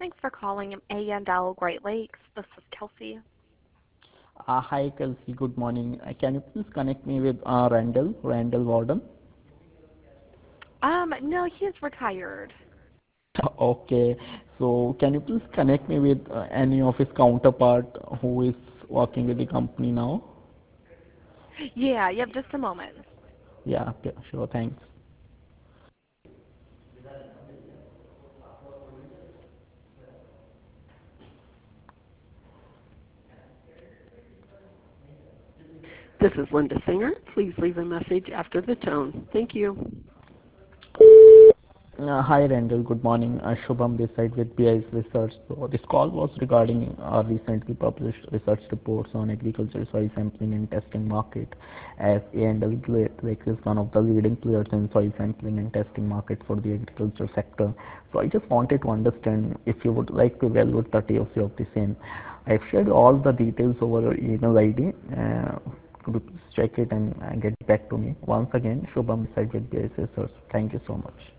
Thanks for calling A&L Great Lakes. This is Kelsey. Hi, Kelsey. Good morning. Can you please connect me with Randall Warden? No, he is retired. Okay. So, can you please connect me with any of his counterpart who is working with the company now? Yeah, yep, just a moment. Yeah, okay, sure. Thanks. This is Linda Singer. Please leave a message after the tone. Thank you. Hi, Randall. Good morning. Shubham this side with BI's Research. So, this call was regarding our recently published research reports on agricultural soil sampling and testing market, as A&L Great Lakes is one of the leading players in soil sampling and testing market for the agriculture sector. So, I just wanted to understand if you would like to evaluate the TOC of the same. I've shared all the details over your email ID. Could you please check it and get back to me? Once again, Shubham this side with BI's Research. Thank you so much.